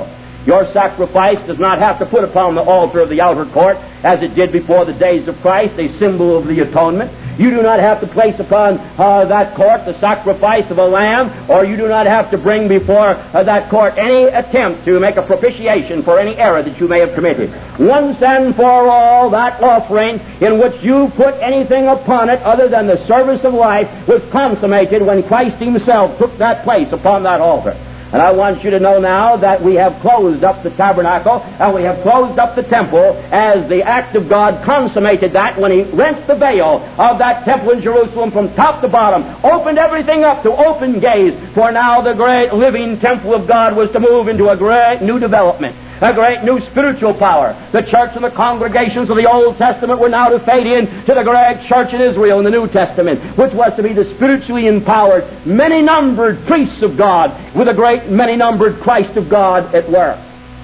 Your sacrifice does not have to put upon the altar of the outer court, as it did before the days of Christ, a symbol of the atonement. You do not have to place upon uh, that court the sacrifice of a lamb, or you do not have to bring before uh, that court any attempt to make a propitiation for any error that you may have committed. Once and for all, that offering in which you put anything upon it other than the service of life was consummated when Christ Himself took that place upon that altar. And I want you to know now that we have closed up the tabernacle and we have closed up the temple as the act of God consummated that when He rent the veil of that temple in Jerusalem from top to bottom, opened everything up to open gaze, for now the great living temple of God was to move into a great new development, a great new spiritual power. The church and the congregations of the Old Testament were now to fade in to the great church in Israel in the New Testament, which was to be the spiritually empowered, many-numbered priests of God with a great many-numbered Christ of God at work.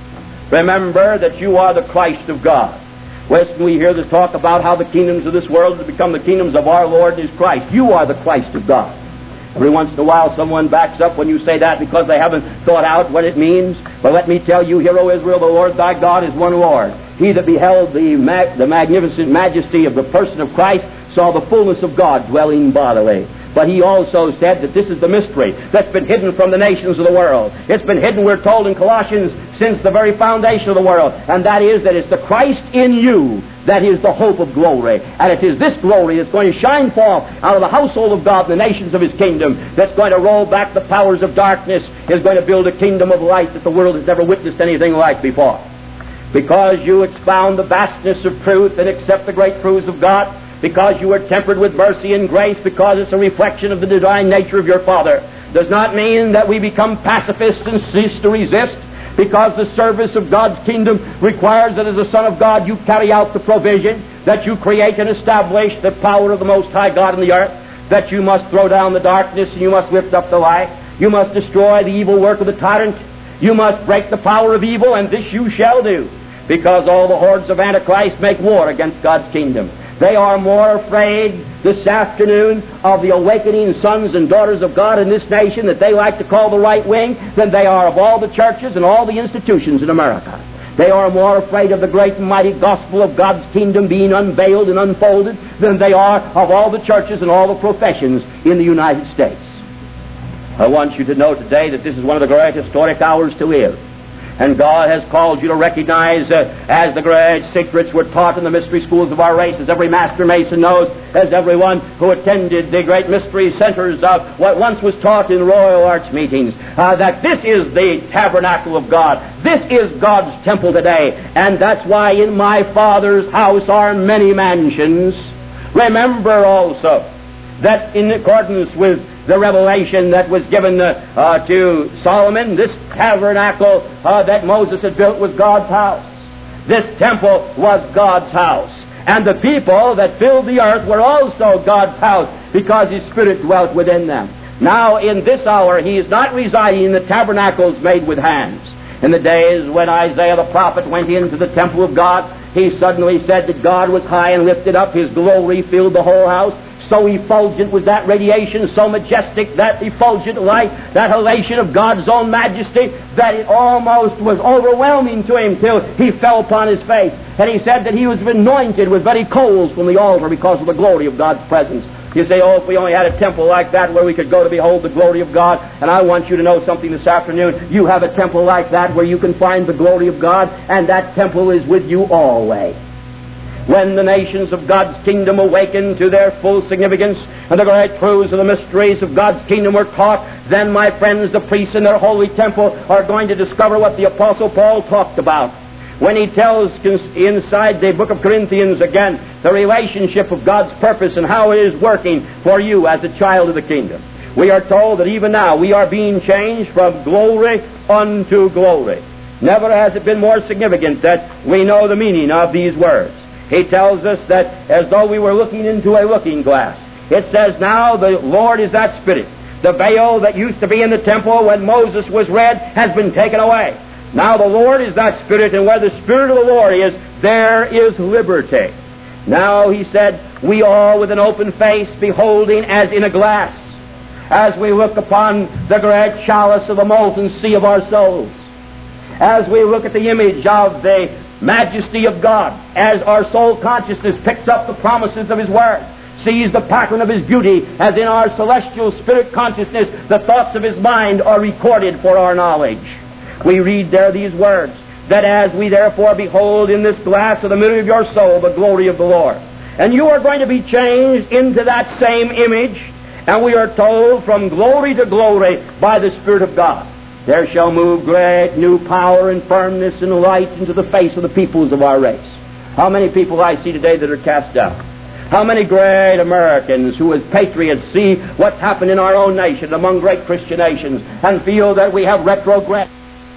Remember that you are the Christ of God. Lest we hear the talk about how the kingdoms of this world have become the kingdoms of our Lord and His Christ. You are the Christ of God. Every once in a while someone backs up when you say that because they haven't thought out what it means. But let me tell you, Hear, O Israel, the Lord thy God is one Lord. He that beheld the, mag- the magnificent majesty of the person of Christ saw the fullness of God dwelling bodily. But He also said that this is the mystery that's been hidden from the nations of the world. It's been hidden, we're told in Colossians, since the very foundation of the world. And that is that it's the Christ in you that is the hope of glory. And it is this glory that's going to shine forth out of the household of God, the nations of His kingdom, that's going to roll back the powers of darkness, is going to build a kingdom of light that the world has never witnessed anything like before. Because you expound the vastness of truth and accept the great truths of God, because you are tempered with mercy and grace, because it's a reflection of the divine nature of your Father, does not mean that we become pacifists and cease to resist, because the service of God's kingdom requires that as a Son of God you carry out the provision, that you create and establish the power of the Most High God in the earth, that you must throw down the darkness and you must lift up the light, you must destroy the evil work of the tyrant, you must break the power of evil, and this you shall do, because all the hordes of Antichrist make war against God's kingdom. They are more afraid this afternoon of the awakening sons and daughters of God in this nation that they like to call the right wing than they are of all the churches and all the institutions in America. They are more afraid of the great and mighty gospel of God's kingdom being unveiled and unfolded than they are of all the churches and all the professions in the United States. I want you to know today that this is one of the great historic hours to live. And God has called you to recognize, uh, as the great secrets were taught in the mystery schools of our race, as every master mason knows, as everyone who attended the great mystery centers of what once was taught in Royal Arch meetings, uh, that this is the tabernacle of God. This is God's temple today. And that's why in my Father's house are many mansions. Remember also that in accordance with the revelation that was given uh, uh, to Solomon, this tabernacle uh, that Moses had built was God's house. This temple was God's house. And the people that filled the earth were also God's house, because His Spirit dwelt within them. Now in this hour He is not residing in the tabernacles made with hands. In the days when Isaiah the prophet went into the temple of God, he suddenly said that God was high and lifted up, His glory filled the whole house. So effulgent was that radiation, so majestic, that effulgent light, that halation of God's own majesty, that it almost was overwhelming to him till he fell upon his face. And he said that he was anointed with very coals from the altar because of the glory of God's presence. You say, oh, if we only had a temple like that where we could go to behold the glory of God. And I want you to know something this afternoon. You have a temple like that where you can find the glory of God, and that temple is with you always. When the nations of God's kingdom awaken to their full significance and the great truths of the mysteries of God's kingdom were taught, then, my friends, the priests in their holy temple are going to discover what the Apostle Paul talked about when he tells inside the book of Corinthians again the relationship of God's purpose and how it is working for you as a child of the kingdom. We are told that even now we are being changed from glory unto glory. Never has it been more significant that we know the meaning of these words. He tells us that as though we were looking into a looking glass. It says, now the Lord is that Spirit. The veil that used to be in the temple when Moses was read has been taken away. Now the Lord is that Spirit, and where the Spirit of the Lord is, there is liberty. Now, he said, we all with an open face, beholding as in a glass, as we look upon the great chalice of the molten sea of our souls. as we look at the image of the majesty of God, as our soul consciousness picks up the promises of His Word, sees the pattern of His beauty, as in our celestial spirit consciousness the thoughts of His mind are recorded for our knowledge. We read there these words, that as we therefore behold in this glass of the mirror of your soul the glory of the Lord. And you are going to be changed into that same image, and we are told from glory to glory by the Spirit of God. There shall move great new power and firmness and light into the face of the peoples of our race. How many people I see today that are cast down? How many great Americans who as patriots see what's happened in our own nation among great Christian nations and feel that we have retrogressed.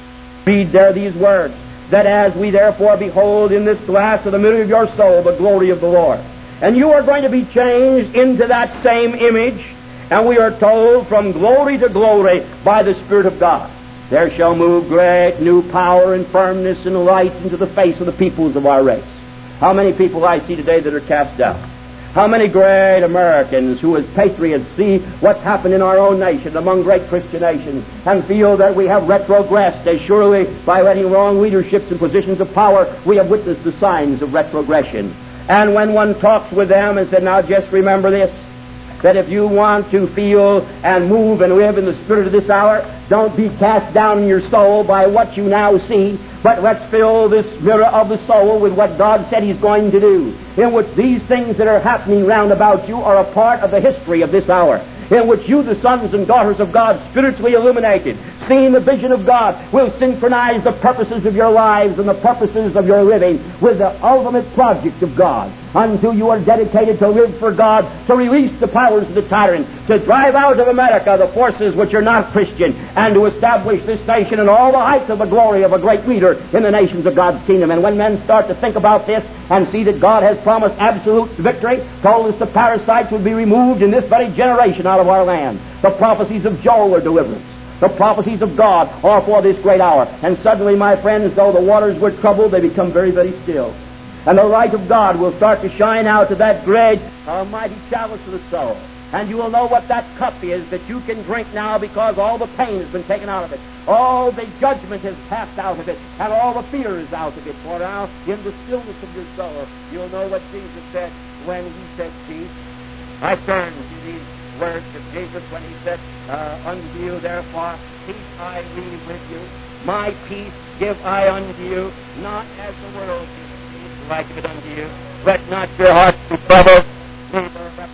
Read there these words, that as we therefore behold in this glass of the mirror of your soul the glory of the Lord. And you are going to be changed into that same image, and we are told from glory to glory by the Spirit of God. There shall move great new power and firmness and light into the face of the peoples of our race. How many people I see today that are cast down? How many great Americans who as patriots see what's happened in our own nation among great Christian nations and feel that we have retrogressed, as surely by letting wrong leaderships and positions of power we have witnessed the signs of retrogression. And when one talks with them and said, now just remember this, that if you want to feel and move and live in the spirit of this hour, don't be cast down in your soul by what you now see, but let's fill this mirror of the soul with what God said He's going to do, in which these things that are happening round about you are a part of the history of this hour, in which you, the sons and daughters of God, spiritually illuminated, seeing the vision of God, will synchronize the purposes of your lives and the purposes of your living with the ultimate project of God, until you are dedicated to live for God, to release the powers of the tyrant, to drive out of America the forces which are not Christian, and to establish this nation in all the heights of the glory of a great leader in the nations of God's kingdom. And when men start to think about this and see that God has promised absolute victory, told us the parasites would be removed in this very generation out of our land. The prophecies of Joel are deliverance. The prophecies of God are for this great hour. And suddenly, my friends, though the waters were troubled, they become very, very still. And the light of God will start to shine out of that great, almighty chalice of the soul. And you will know what that cup is that you can drink now, because all the pain has been taken out of it. All the judgment has passed out of it. And all the fear is out of it. For now, in the stillness of your soul, you'll know what Jesus said when He said, peace. I turn to these words of Jesus when He said, uh, unto you therefore peace I leave with you. My peace give I unto you, not as the world gives peace, do I give it unto you. Let not your hearts be troubled, neither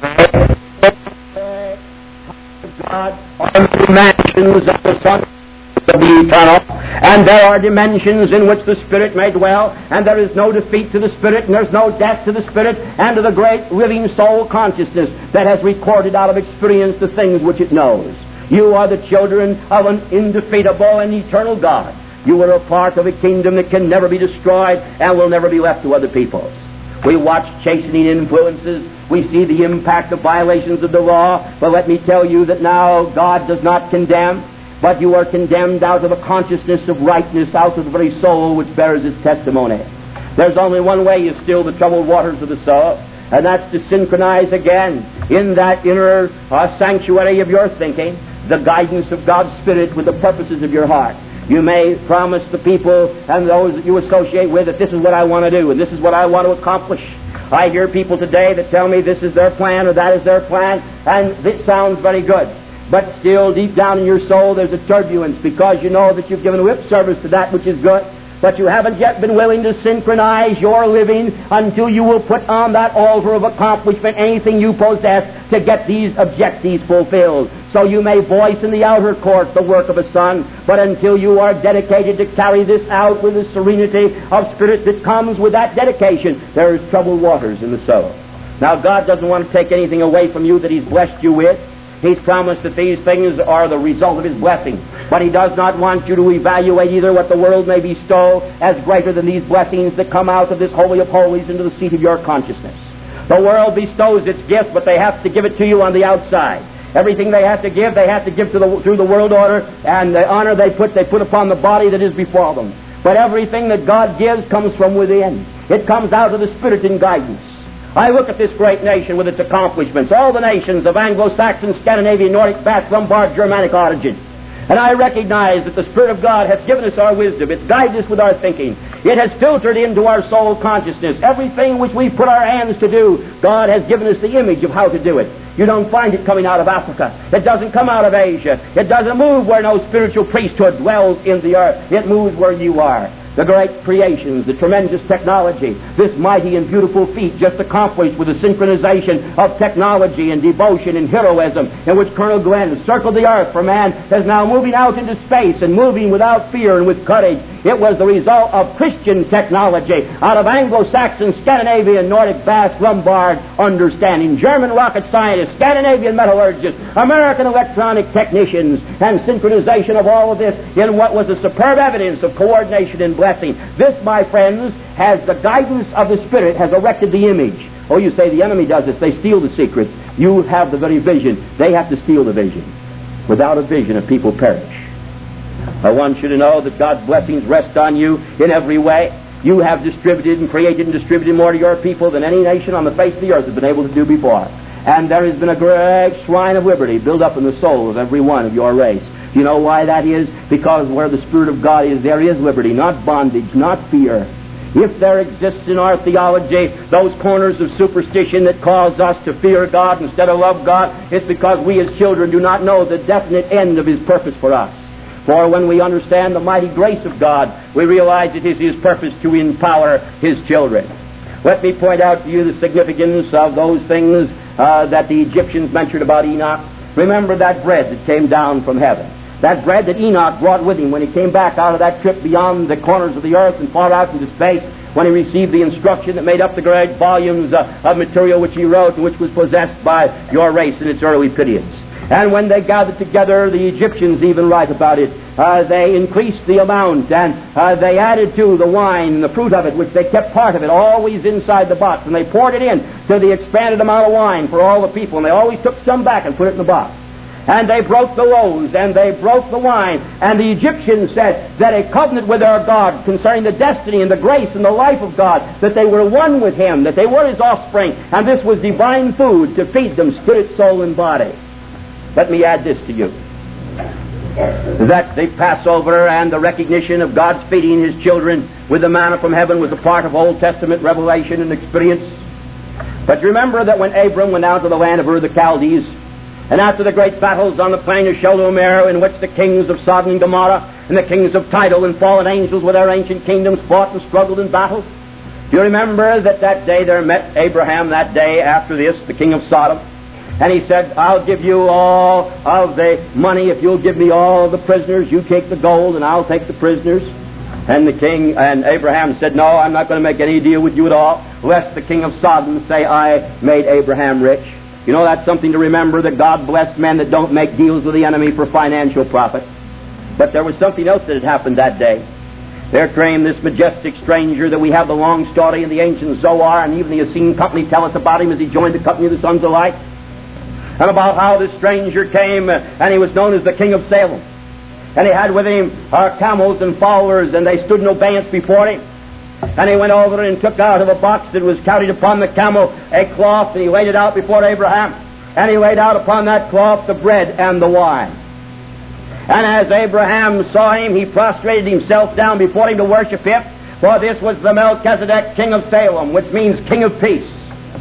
God are the dimensions of the Son of the eternal, and there are dimensions in which the Spirit may dwell, and there is no defeat to the Spirit, and there's no death to the Spirit, and to the great living soul consciousness that has recorded out of experience the things which it knows. You are the children of an indefeatable and eternal God. You are a part of a kingdom that can never be destroyed and will never be left to other peoples. We watch chastening influences. We see the impact of violations of the law. But let me tell you that now God does not condemn, but you are condemned out of a consciousness of rightness, out of the very soul which bears its testimony. There's only one way you still the troubled waters of the soul, and that's to synchronize again in that inner uh, sanctuary of your thinking the guidance of God's Spirit with the purposes of your heart. You may promise the people and those that you associate with that this is what I want to do and this is what I want to accomplish. I hear people today that tell me this is their plan or that is their plan, and this sounds very good. But still, deep down in your soul, there's a turbulence, because you know that you've given lip service to that which is good, but you haven't yet been willing to synchronize your living until you will put on that altar of accomplishment anything you possess to get these objectives fulfilled. So you may voice in the outer court the work of a son, but until you are dedicated to carry this out with the serenity of spirit that comes with that dedication, there is troubled waters in the soul. Now, God doesn't want to take anything away from you that He's blessed you with. He's promised that these things are the result of His blessing. But He does not want you to evaluate either what the world may bestow as greater than these blessings that come out of this Holy of Holies into the seat of your consciousness. The world bestows its gifts, but they have to give it to you on the outside. Everything they have to give, they have to give to the, through the world order, and the honor they put, they put upon the body that is before them. But everything that God gives comes from within. It comes out of the Spirit in guidance. I look at this great nation with its accomplishments, all the nations of Anglo-Saxon, Scandinavian, Nordic, Basque, Lombard, Germanic origin. And I recognize that the Spirit of God hath given us our wisdom. It's guided us with our thinking. It has filtered into our soul consciousness. Everything which we put our hands to do, God has given us the image of how to do it. You don't find it coming out of Africa. It doesn't come out of Asia. It doesn't move where no spiritual priesthood dwells in the earth. It moves where you are. The great creations, the tremendous technology, this mighty and beautiful feat just accomplished with the synchronization of technology and devotion and heroism in which Colonel Glenn circled the earth for man is now moving out into space and moving without fear and with courage. It was the result of Christian technology out of Anglo-Saxon, Scandinavian, Nordic, Basque, Lombard understanding, German rocket scientists, Scandinavian metallurgists, American electronic technicians, and synchronization of all of this in what was a superb evidence of coordination and blessing. This, my friends, has the guidance of the Spirit, has erected the image. Oh, you say the enemy does this. They steal the secrets. You have the very vision. They have to steal the vision. Without a vision, a people perish. I want you to know that God's blessings rest on you in every way. You have distributed and created and distributed more to your people than any nation on the face of the earth has been able to do before. And there has been a great shrine of liberty built up in the soul of every one of your race. Do you know why that is? Because where the Spirit of God is, there is liberty, not bondage, not fear. If there exists in our theology those corners of superstition that cause us to fear God instead of love God, it's because we as children do not know the definite end of His purpose for us. For when we understand the mighty grace of God, we realize it is His purpose to empower His children. Let me point out to you the significance of those things uh, that the Egyptians mentioned about Enoch. Remember that bread that came down from heaven. That bread that Enoch brought with him when he came back out of that trip beyond the corners of the earth and far out into space, when he received the instruction that made up the great volumes uh, of material which he wrote and which was possessed by your race in its early periods. And when they gathered together, the Egyptians even write about it, uh, they increased the amount, and uh, they added to the wine and the fruit of it, which they kept part of it always inside the box, and they poured it in to the expanded amount of wine for all the people, and they always took some back and put it in the box. And they broke the loaves, and they broke the wine. And the Egyptians said that a covenant with their God concerning the destiny and the grace and the life of God, that they were one with Him, that they were His offspring, and this was divine food to feed them, spirit, soul, and body. Let me add this to you. That the Passover and the recognition of God's feeding His children with the manna from heaven was a part of Old Testament revelation and experience. But remember that when Abram went out to the land of Ur the Chaldees, and after the great battles on the plain of Shalom-er, in which the kings of Sodom and Gomorrah and the kings of Tidal and fallen angels with their ancient kingdoms fought and struggled in battle, do you remember that that day there met Abraham, that day after this, the king of Sodom? And he said, I'll give you all of the money if you'll give me all the prisoners. You take the gold and I'll take the prisoners. And the king and Abraham said, no, I'm not going to make any deal with you at all, lest the king of Sodom say I made Abraham rich. You know, that's something to remember, that God bless men that don't make deals with the enemy for financial profit. But there was something else that had happened that day. There came this majestic stranger that we have the long story in the ancient Zohar, and even the Essene Company tell us about him as he joined the company of the sons of light. And about how this stranger came, uh, and he was known as the King of Salem. And he had with him uh, camels and followers, and they stood in obedience before him. And he went over and took out of a box that was carried upon the camel a cloth, and he laid it out before Abraham. And he laid out upon that cloth the bread and the wine. And as Abraham saw him, he prostrated himself down before him to worship him, for this was the Melchizedek, King of Salem, which means King of Peace.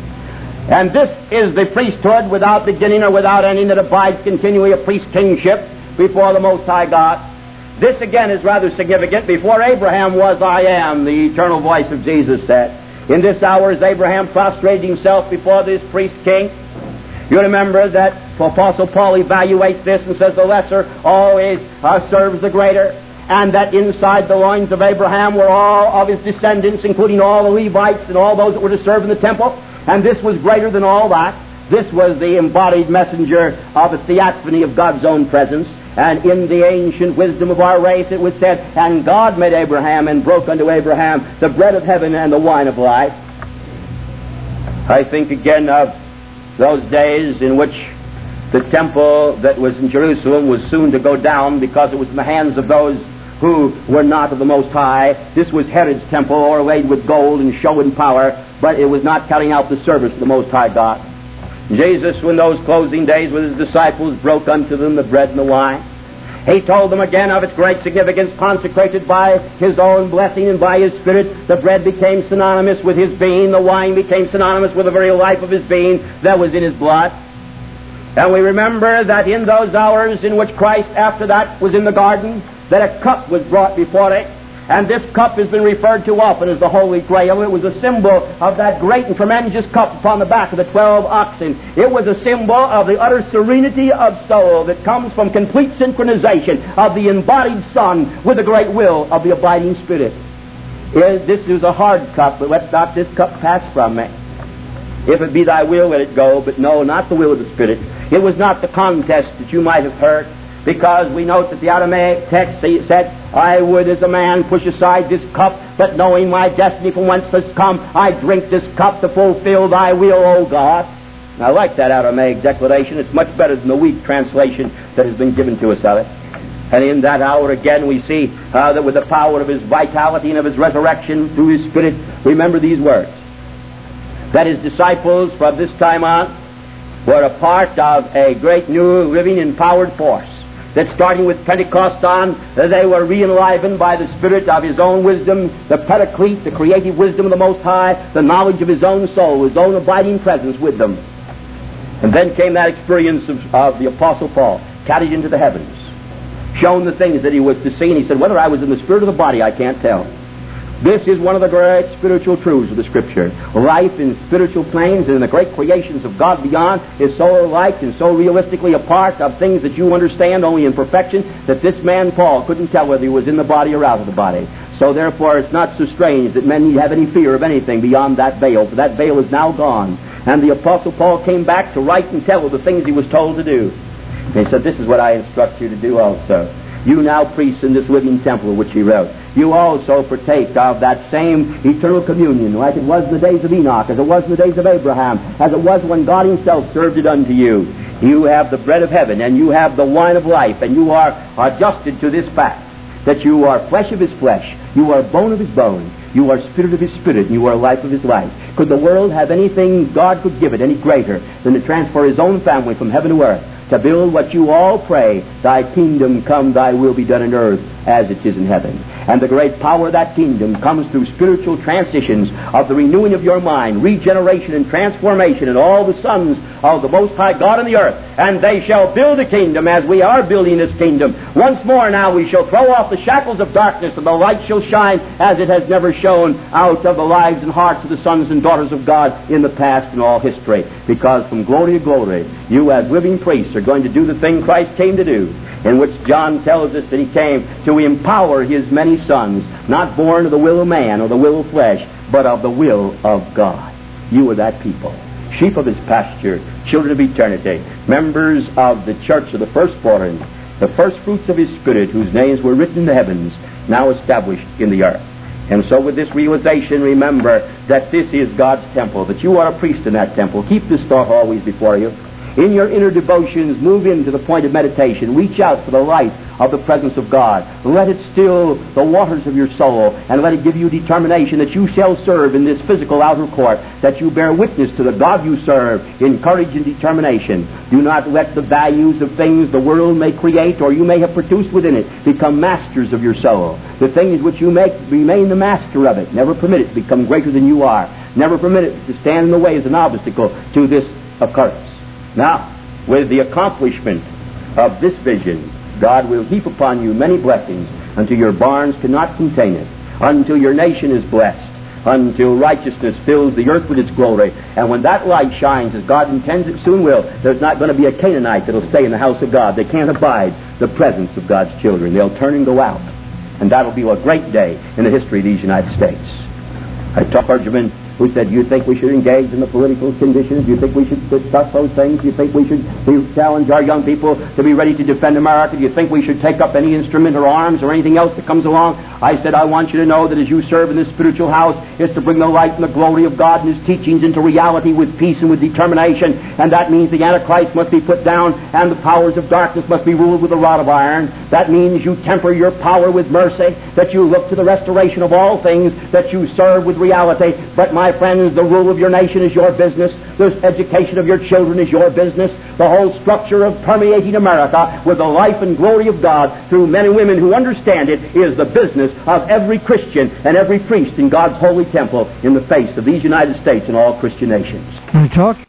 And this is the priesthood without beginning or without ending that abides continually, a priest kingship before the Most High God. This again is rather significant. Before Abraham was I am, the eternal voice of Jesus said. In this hour as Abraham prostrated himself before this priest king, you remember that Apostle Paul evaluates this and says the lesser always uh, serves the greater, and that inside the loins of Abraham were all of his descendants, including all the Levites and all those that were to serve in the temple, and this was greater than all that. This was the embodied messenger of a theophany of God's own presence. And in the ancient wisdom of our race it was said, and God made Abraham and broke unto Abraham the bread of heaven and the wine of life. I think again of those days in which the temple that was in Jerusalem was soon to go down because it was in the hands of those who were not of the Most High. This was Herod's temple, overlaid with gold and show and power, but it was not carrying out the service of the Most High God. Jesus, when those closing days with His disciples, broke unto them the bread and the wine. He told them again of its great significance, consecrated by His own blessing and by His Spirit. The bread became synonymous with His being. The wine became synonymous with the very life of His being that was in His blood. And we remember that in those hours in which Christ, after that, was in the garden, that a cup was brought before it. And this cup has been referred to often as the Holy Grail. It was a symbol of that great and tremendous cup upon the back of the twelve oxen. It was a symbol of the utter serenity of soul that comes from complete synchronization of the embodied Son with the great will of the abiding Spirit. This is a hard cup, but let not this cup pass from me. If it be thy will, let it go, but no, not the will of the Spirit. It was not the contest that you might have heard, because we note that the Aramaic text said, I would as a man push aside this cup, but knowing my destiny from whence has come, I drink this cup to fulfill thy will, O God. And I like that Aramaic declaration. It's much better than the weak translation that has been given to us of it. And in that hour again we see uh, that with the power of His vitality and of His resurrection through His Spirit, remember these words, that His disciples from this time on were a part of a great new living empowered force. That starting with Pentecost on, they were re-enlivened by the Spirit of His own wisdom, the Paraclete, the creative wisdom of the Most High, the knowledge of His own soul, His own abiding presence with them. And then came that experience of, of the Apostle Paul, carried into the heavens, shown the things that he was to see, and he said, whether I was in the spirit or the body, I can't tell. This is one of the great spiritual truths of the Scripture. Life in spiritual planes and in the great creations of God beyond is so alike and so realistically a part of things that you understand only in perfection that this man Paul couldn't tell whether he was in the body or out of the body. So therefore it's not so strange that men need have any fear of anything beyond that veil, for that veil is now gone. And the Apostle Paul came back to write and tell of the things he was told to do. And he said, this is what I instruct you to do also. You now priests in this living temple which he wrote, you also partake of that same eternal communion, like it was in the days of Enoch, as it was in the days of Abraham, as it was when God Himself served it unto you. You have the bread of heaven, and you have the wine of life, and you are adjusted to this fact, that you are flesh of His flesh, you are bone of His bone, you are spirit of His spirit, and you are life of His life. Could the world have anything God could give it any greater than to transfer His own family from heaven to earth, to build what you all pray, thy kingdom come, thy will be done on earth as it is in heaven. And the great power of that kingdom comes through spiritual transitions of the renewing of your mind, regeneration and transformation in all the sons of the Most High God on the earth. And they shall build a kingdom as we are building this kingdom. Once more now we shall throw off the shackles of darkness, and the light shall shine as it has never shone out of the lives and hearts of the sons and daughters of God in the past and all history. Because from glory to glory, you as living priests are going to do the thing Christ came to do, in which John tells us that He came to empower His many sons, not born of the will of man or the will of flesh, but of the will of God. You are that people, sheep of His pasture, children of eternity, members of the church of the firstborn, the first fruits of His Spirit, whose names were written in the heavens, now established in the earth. And so with this realization, remember that this is God's temple, that you are a priest in that temple. Keep this thought always before you. In your inner devotions, move into the point of meditation. Reach out for the light of the presence of God. Let it still the waters of your soul, and let it give you determination that you shall serve in this physical outer court, that you bear witness to the God you serve in courage and determination. Do not let the values of things the world may create or you may have produced within it become masters of your soul. The things which you make, remain the master of it. Never permit it to become greater than you are. Never permit it to stand in the way as an obstacle to this occurrence. Now, with the accomplishment of this vision, God will heap upon you many blessings until your barns cannot contain it, until your nation is blessed, until righteousness fills the earth with its glory. And when that light shines, as God intends it soon will, there's not going to be a Canaanite that will stay in the house of God. They can't abide the presence of God's children. They'll turn and go out. And that'll be a great day in the history of these United States. I talked to a clergyman who said, do you think we should engage in the political conditions? Do you think we should discuss those things? Do you think we should challenge our young people to be ready to defend America? Do you think we should take up any instrument or arms or anything else that comes along? I said, I want you to know that as you serve in this spiritual house, it's to bring the light and the glory of God and His teachings into reality with peace and with determination. And that means the Antichrist must be put down and the powers of darkness must be ruled with a rod of iron. That means you temper your power with mercy, that you look to the restoration of all things, that you serve with reality. But my my friends, the rule of your nation is your business. The education of your children is your business. The whole structure of permeating America with the life and glory of God through men and women who understand it is the business of every Christian and every priest in God's holy temple in the face of these United States and all Christian nations. Can we talk?